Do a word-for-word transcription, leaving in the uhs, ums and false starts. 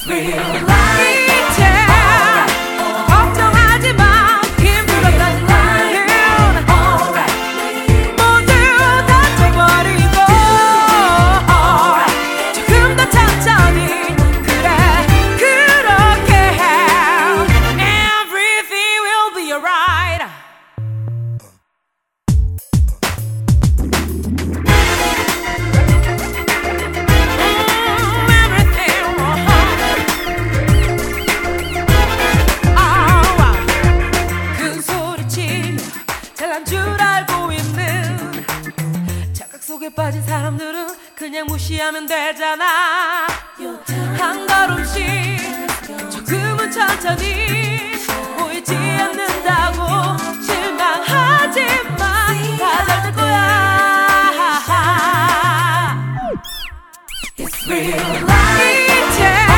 real life. 이제 걱정하지 마. 힘들었던 나는 모두 다쳐버리고 조금 더 천천히 그래 그렇게 해. Everything will be alright. 속에 빠진 사람들은 그냥 무시하면 되잖아. 한 걸음씩 조금은 천천히 보이지 않는다고 실망하지 마. 다 잘 될 거야. It's real life. 이제